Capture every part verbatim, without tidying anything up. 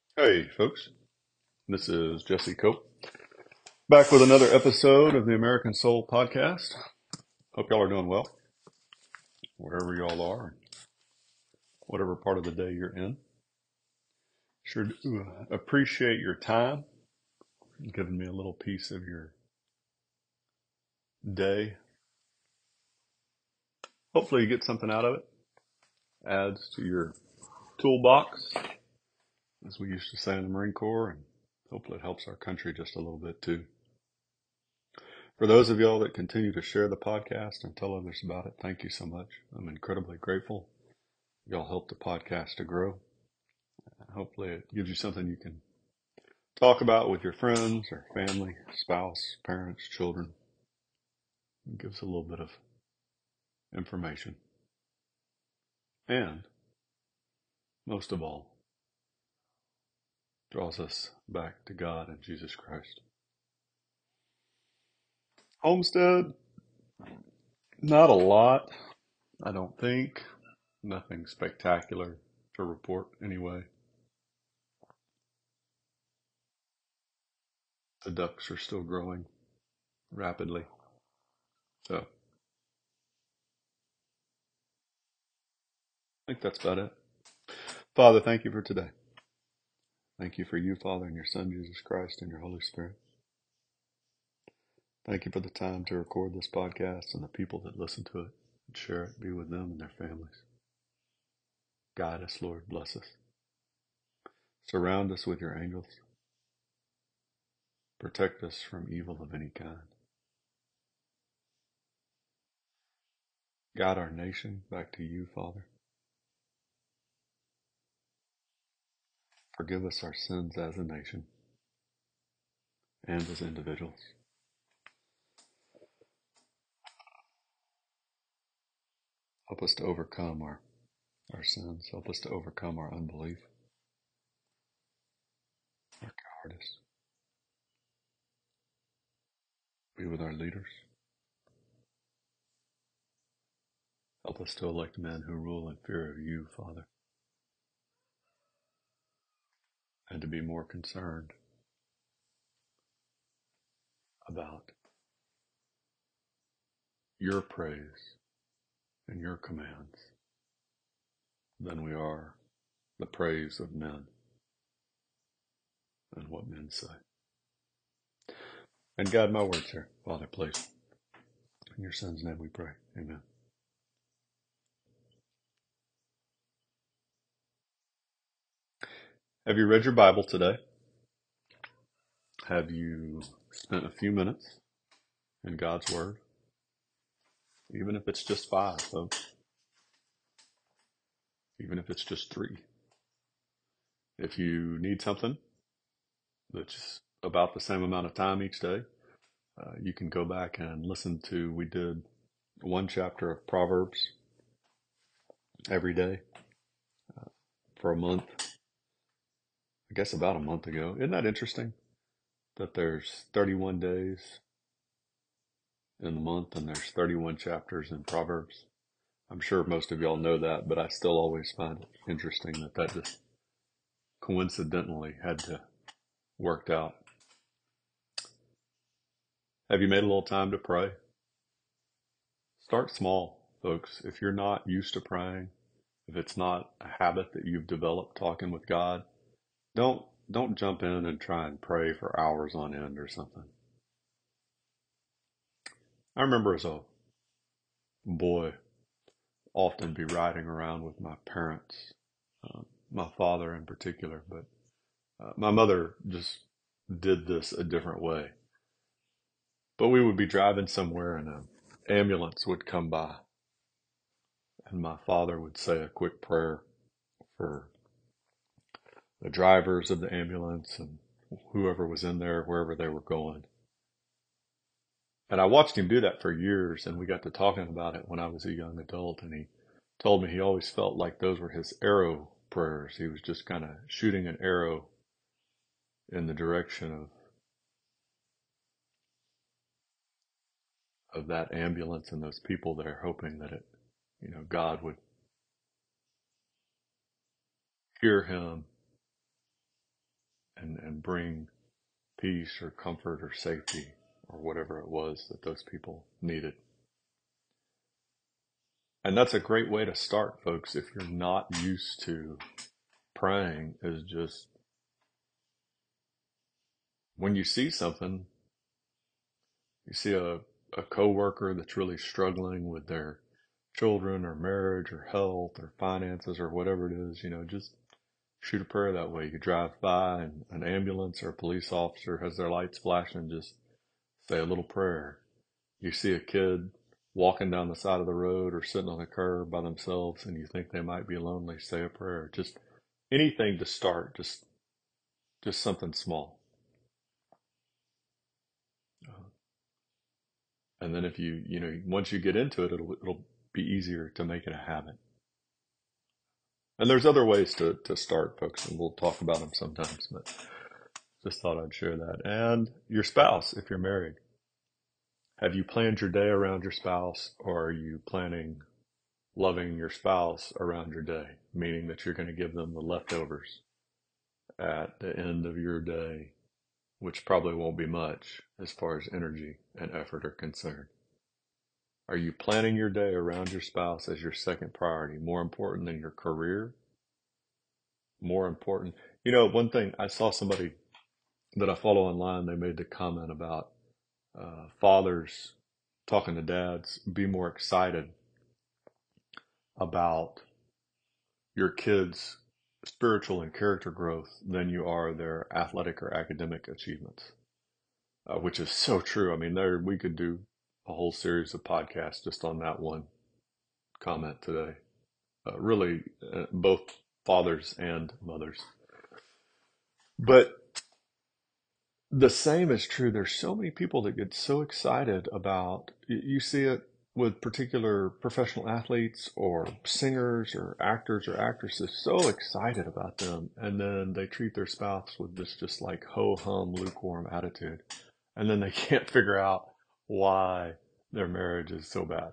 Hey, folks. This is Jesse Cope, back with another episode of the American Soul Podcast. Hope y'all are doing well, wherever y'all are, whatever part of the day you're in. Sure do appreciate your time, giving me a little piece of your day. Hopefully, you get something out of it. Adds to your toolbox, as we used to say in the Marine Corps, and hopefully, it helps our country just a little bit too. For those of y'all that continue to share the podcast and tell others about it, thank you so much. I'm incredibly grateful. Y'all help the podcast to grow. Hopefully it gives you something you can talk about with your friends or family, spouse, parents, children. It gives a little bit of information. And most of all, draws us back to God and Jesus Christ. Homestead, not a lot, I don't think. Nothing spectacular to report anyway. The ducks are still growing rapidly. So I think that's about it. Father, thank you for today. Thank you for you, Father, and your Son, Jesus Christ, and your Holy Spirit. Thank you for the time to record this podcast and the people that listen to it and share it. Be with them and their families. Guide us, Lord. Bless us. Surround us with your angels. Protect us from evil of any kind. Guide our nation back to you, Father. Forgive us our sins as a nation and as individuals. Help us to overcome our, our sins. Help us to overcome our unbelief, our cowardice. Be with our leaders. Help us to elect men who rule in fear of you, Father, and to be more concerned about your praise and your commands than we are the praise of men and what men say. And guide my words here, Father, please. In your Son's name we pray. Amen. Have you read your Bible today? Have you spent a few minutes in God's Word? Even if it's just five, folks. Even if it's just three. If you need something that's about the same amount of time each day, uh, you can go back and listen to, we did one chapter of Proverbs every day for a month. I guess about a month ago. Isn't that interesting? That there's thirty-one days in the month and there's thirty-one chapters in Proverbs. I'm sure most of y'all know that, but I still always find it interesting that that just coincidentally had to worked out. Have you made a little time to pray? Start small, folks. If you're not used to praying, if it's not a habit that you've developed talking with God, don't don't jump in and try and pray for hours on end or something. I remember as a boy often be riding around with my parents, uh, my father in particular, but uh, my mother just did this a different way. But we would be driving somewhere and an ambulance would come by, and my father would say a quick prayer for the drivers of the ambulance and whoever was in there, wherever they were going. And I watched him do that for years, and we got to talking about it when I was a young adult, and he told me he always felt like those were his arrow prayers. He was just kind of shooting an arrow in the direction of of that ambulance and those people there, hoping that it, you know, God would hear him and bring peace or comfort or safety or whatever it was that those people needed. And that's a great way to start, folks, if you're not used to praying, is just when you see something, you see a, a coworker that's really struggling with their children or marriage or health or finances or whatever it is, you know, just shoot a prayer that way. You drive by and an ambulance or a police officer has their lights flashing, just say a little prayer. You see a kid walking down the side of the road or sitting on a curb by themselves and you think they might be lonely, say a prayer. Just anything to start, just just something small. Uh, and then if you, you know, once you get into it, it'll it'll be easier to make it a habit. And there's other ways to, to start, folks, and we'll talk about them sometimes, but just thought I'd share that. And your spouse, if you're married, have you planned your day around your spouse, or are you planning loving your spouse around your day, meaning that you're going to give them the leftovers at the end of your day, which probably won't be much as far as energy and effort are concerned? Are you planning your day around your spouse as your second priority, more important than your career? More important. You know, one thing I saw somebody that I follow online, they made the comment about uh, fathers talking to dads, be more excited about your kids' spiritual and character growth than you are their athletic or academic achievements, uh, which is so true. I mean, there we could do a whole series of podcasts just on that one comment today. Uh, really, uh, both fathers and mothers. But the same is true. There's so many people that get so excited about, you, you see it with particular professional athletes or singers or actors or actresses, so excited about them. And then they treat their spouse with this just like ho-hum, lukewarm attitude. And then they can't figure out why their marriage is so bad.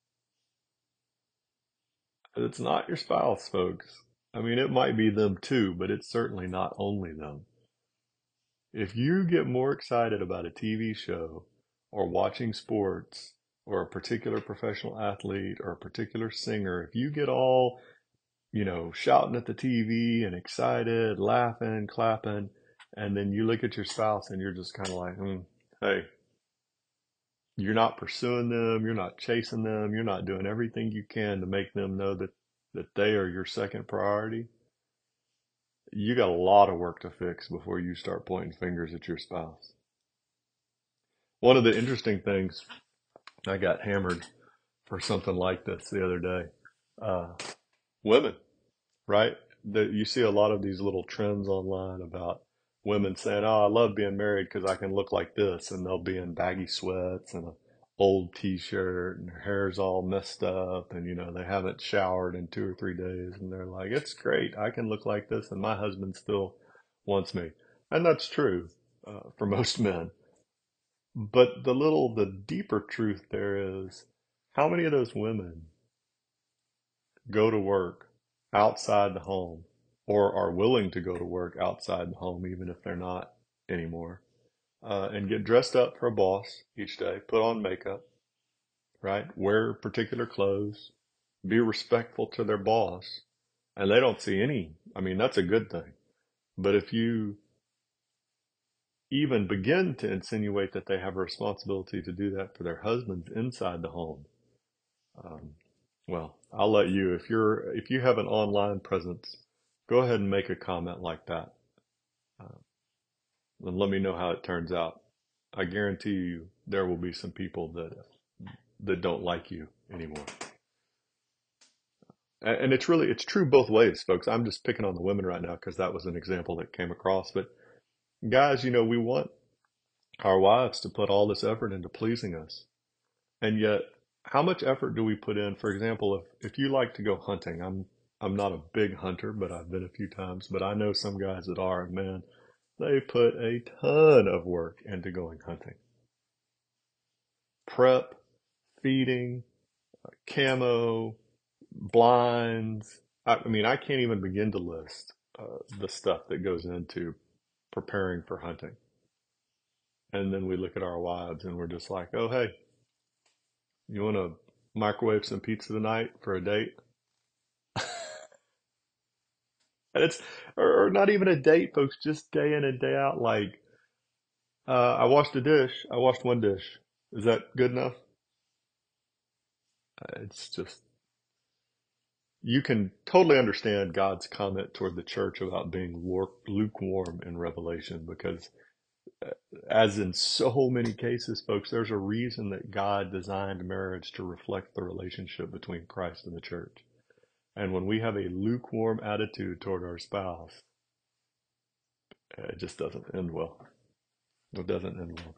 It's not your spouse, folks. I mean, it might be them too, but it's certainly not only them. If you get more excited about a T V show or watching sports or a particular professional athlete or a particular singer, if you get all, you know, shouting at the T V and excited, laughing, clapping, and then you look at your spouse and you're just kind of like, hmm, hey, you're not pursuing them, you're not chasing them, you're not doing everything you can to make them know that, that they are your second priority. You got a lot of work to fix before you start pointing fingers at your spouse. One of the interesting things, I got hammered for something like this the other day. Uh, women, right? The, you see a lot of these little trends online about women saying, "Oh, I love being married because I can look like this," and they'll be in baggy sweats and a old t-shirt and their hair's all messed up and, you know, they haven't showered in two or three days and they're like, "It's great. I can look like this and my husband still wants me." And that's true, uh, for most men. But the little, the deeper truth there is, how many of those women go to work outside the home or are willing to go to work outside the home, even if they're not anymore, uh, and get dressed up for a boss each day, put on makeup, right? Wear particular clothes, be respectful to their boss, and they don't see any, I mean, that's a good thing. But if you even begin to insinuate that they have a responsibility to do that for their husbands inside the home, um, well, I'll let you, if you're, if you have an online presence, go ahead and make a comment like that. Uh, and let me know how it turns out. I guarantee you there will be some people that, that don't like you anymore. And, and it's really, it's true both ways, folks. I'm just picking on the women right now because that was an example that came across. But guys, you know, we want our wives to put all this effort into pleasing us. And yet, how much effort do we put in? For example, if, if you like to go hunting, I'm I'm not a big hunter, but I've been a few times, but I know some guys that are, and man, they put a ton of work into going hunting. Prep, feeding, camo, blinds. I, I mean, I can't even begin to list uh, the stuff that goes into preparing for hunting. And then we look at our wives and we're just like, oh, hey, you want to microwave some pizza tonight for a date? And it's, or, or not even a date, folks, just day in and day out. Like, uh, I washed a dish. I washed one dish. Is that good enough? Uh, It's just, you can totally understand God's comment toward the church about being lur- lukewarm in Revelation because, as in so many cases, folks, there's a reason that God designed marriage to reflect the relationship between Christ and the church. And when we have a lukewarm attitude toward our spouse, it just doesn't end well. It doesn't end well.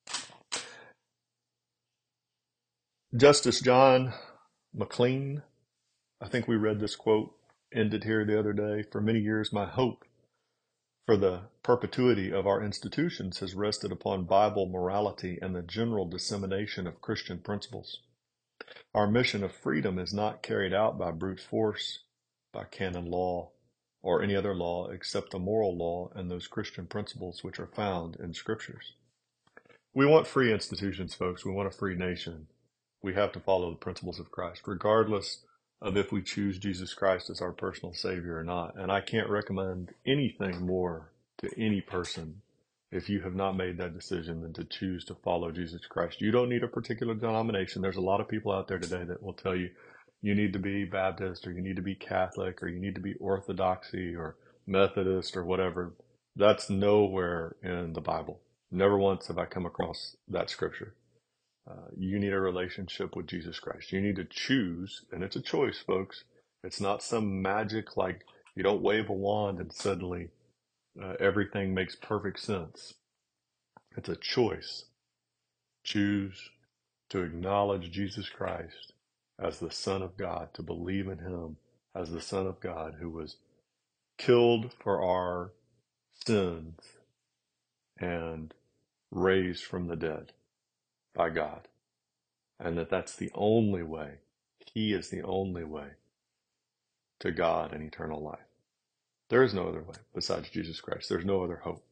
Justice John McLean, I think we read this quote, ended here the other day. For many years, my hope for the perpetuity of our institutions has rested upon Bible morality and the general dissemination of Christian principles. Our mission of freedom is not carried out by brute force, by canon law, or any other law except the moral law and those Christian principles which are found in scriptures. We want free institutions, folks. We want a free nation. We have to follow the principles of Christ, regardless of if we choose Jesus Christ as our personal Savior or not. And I can't recommend anything more to any person if you have not made that decision than to choose to follow Jesus Christ. You don't need a particular denomination. There's a lot of people out there today that will tell you you need to be Baptist or you need to be Catholic or you need to be Orthodoxy or Methodist or whatever. That's nowhere in the Bible. Never once have I come across that scripture. Uh, you need a relationship with Jesus Christ. You need to choose, and it's a choice, folks. It's not some magic like you don't wave a wand and suddenly uh, everything makes perfect sense. It's a choice. Choose to acknowledge Jesus Christ as the Son of God, to believe in him as the Son of God who was killed for our sins and raised from the dead by God. And that that's the only way. He is the only way to God and eternal life. There is no other way besides Jesus Christ. There's no other hope.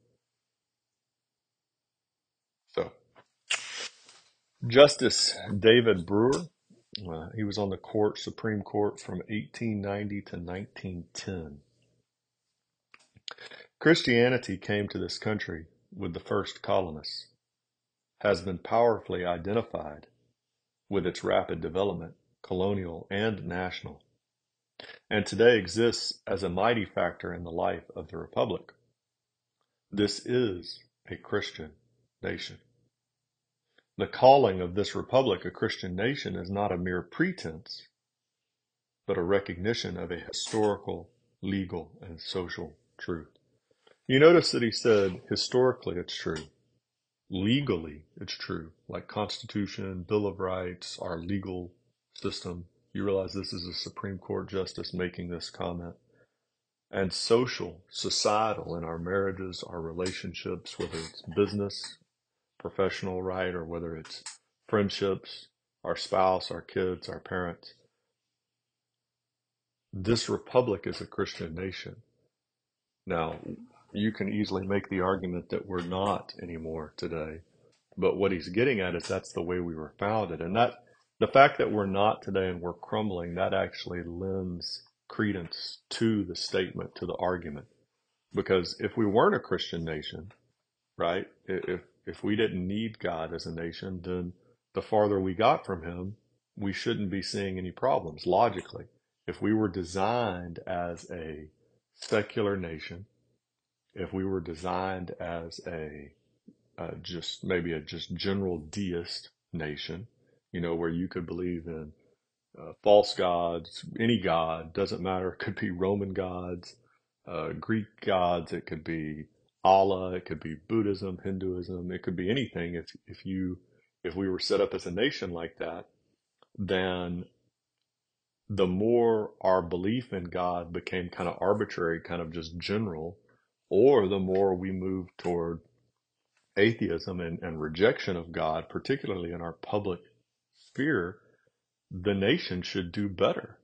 So, Justice David Brewer, uh, he was on the court, Supreme Court from eighteen ninety to nineteen ten. Christianity came to this country with the first colonists, has been powerfully identified with its rapid development, colonial and national, and today exists as a mighty factor in the life of the Republic. This is a Christian nation. The calling of this Republic a Christian nation is not a mere pretense, but a recognition of a historical, legal, and social truth. You notice that he said historically it's true. Legally it's true. Like Constitution, Bill of Rights, our legal system. You realize this is a Supreme Court justice making this comment. And social, societal, in our marriages, our relationships, whether it's business, professional, right, or whether it's friendships, our spouse, our kids, our parents. This republic is a Christian nation. Now, you can easily make the argument that we're not anymore today, but what he's getting at is that's the way we were founded. And that the fact that we're not today and we're crumbling, that actually lends credence to the statement, to the argument. Because if we weren't a Christian nation, right, if if we didn't need God as a nation, then the farther we got from him, we shouldn't be seeing any problems logically. If we were designed as a secular nation, if we were designed as a uh, just maybe a just general deist nation, you know, where you could believe in uh, false gods, any god, doesn't matter. It could be Roman gods, uh, Greek gods. It could be Allah. It could be Buddhism, Hinduism. It could be anything. If if you if we were set up as a nation like that, then the more our belief in God became kind of arbitrary, kind of just general, or the more we moved toward atheism and, and rejection of God, particularly in our public sphere, the nation should do better.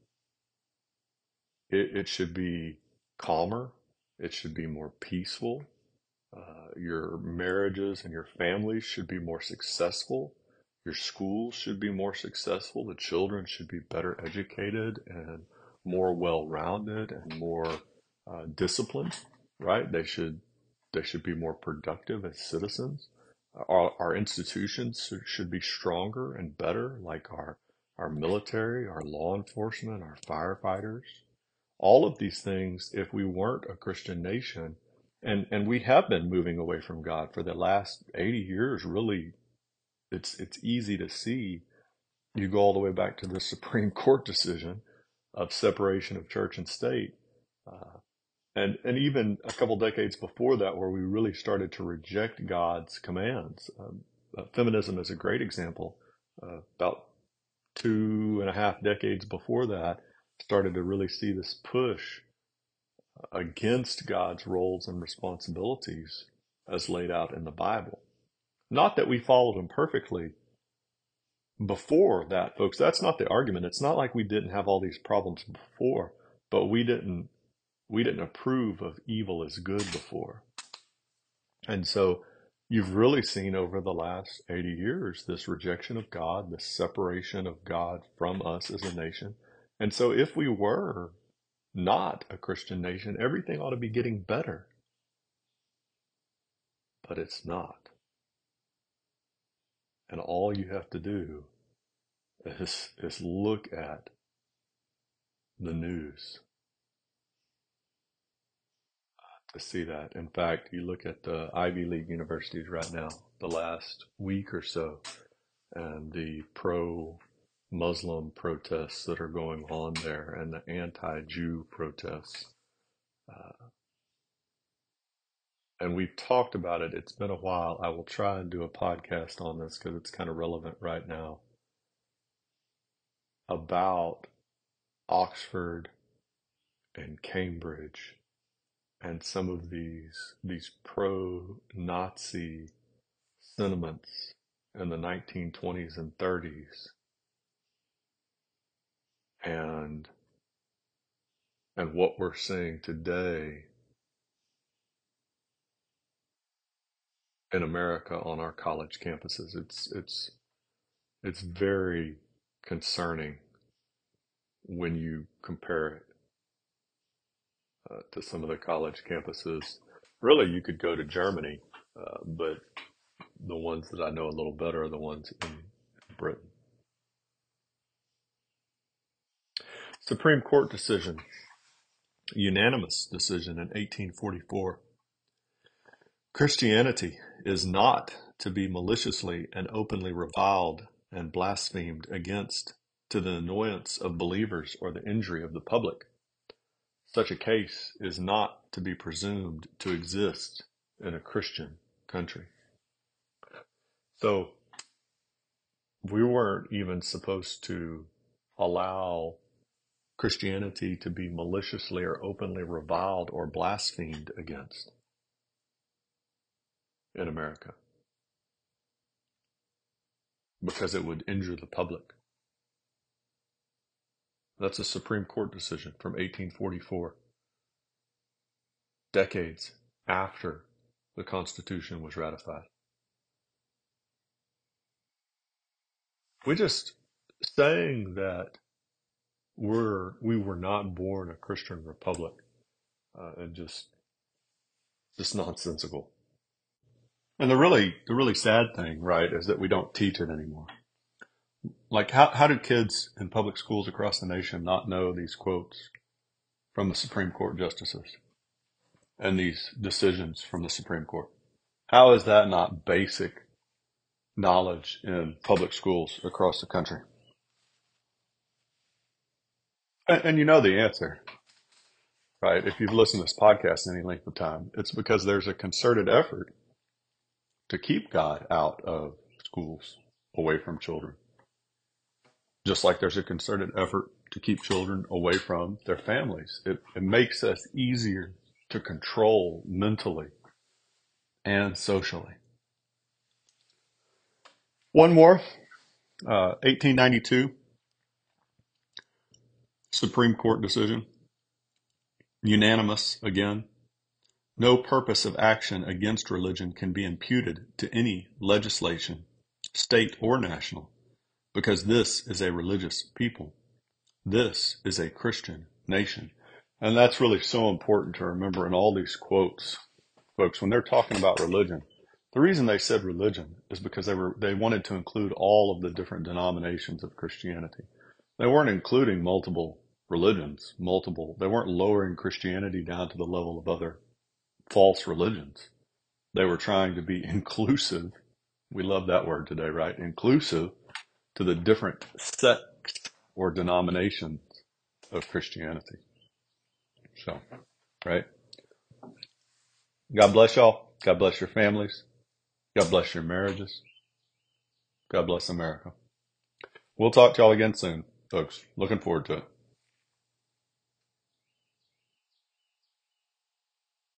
It, it should be calmer. It should be more peaceful. Uh, your marriages and your families should be more successful. Your schools should be more successful. The children should be better educated and more well-rounded and more uh, disciplined, right? They should they should be more productive as citizens. Our, our institutions should, should be stronger and better, like our our military, our law enforcement, our firefighters. All of these things, if we weren't a Christian nation, and and we have been moving away from God for the last eighty years, really, it's it's easy to see. You go all the way back to the Supreme Court decision of separation of church and state, uh, and and even a couple decades before that, where we really started to reject God's commands. Um, uh, feminism is a great example. Uh, about two and a half decades before that, started to really see this push against God's roles and responsibilities as laid out in the Bible. Not that we followed them perfectly before that, folks. That's not the argument. It's not like we didn't have all these problems before, but we didn't we didn't approve of evil as good before. And so you've really seen over the last eighty years this rejection of God, this separation of God from us as a nation. And so if we were not a Christian nation, everything ought to be getting better. But it's not. And all you have to do is, is look at the news to see that. In fact, you look at the Ivy League universities right now, the last week or so, and the pro-Muslim protests that are going on there and the anti-Jew protests. Uh, and we've talked about it. It's been a while. I will try and do a podcast on this because it's kind of relevant right now about Oxford and Cambridge and some of these these pro-Nazi sentiments in the nineteen twenties and thirties, and and what we're seeing today in America on our college campuses. It's it's it's very concerning when you compare it uh, to some of the college campuses. Really, you could go to Germany, uh, but the ones that I know a little better are the ones in Britain. Supreme Court decision, unanimous decision in eighteen forty-four. Christianity is not to be maliciously and openly reviled and blasphemed against to the annoyance of believers or the injury of the public. Such a case is not to be presumed to exist in a Christian country. So we weren't even supposed to allow Christianity to be maliciously or openly reviled or blasphemed against in America because it would injure the public. That's a Supreme Court decision from eighteen forty-four, decades after the Constitution was ratified. We just saying that we're we were not born a Christian republic, uh, and just just nonsensical. And the really the really sad thing, right, is that we don't teach it anymore. Like, how how do kids in public schools across the nation not know these quotes from the Supreme Court justices and these decisions from the Supreme Court? How is that not basic knowledge in public schools across the country? And, and you know the answer, right? If you've listened to this podcast any length of time, it's because there's a concerted effort to keep God out of schools, away from children. Just like there's a concerted effort to keep children away from their families. It, it makes us easier to control mentally and socially. One more, uh, eighteen ninety-two, Supreme Court decision, unanimous again. No purpose of action against religion can be imputed to any legislation, state or national, because this is a religious people. This is a Christian nation. And that's really so important to remember in all these quotes, folks, when they're talking about religion. The reason they said religion is because they were they wanted to include all of the different denominations of Christianity. They weren't including multiple religions, multiple. They weren't lowering Christianity down to the level of other false religions. They were trying to be inclusive. We love that word today, right? Inclusive to the different sects or denominations of Christianity. So, right? God bless y'all. God bless your families. God bless your marriages. God bless America. We'll talk to y'all again soon, folks. Looking forward to it.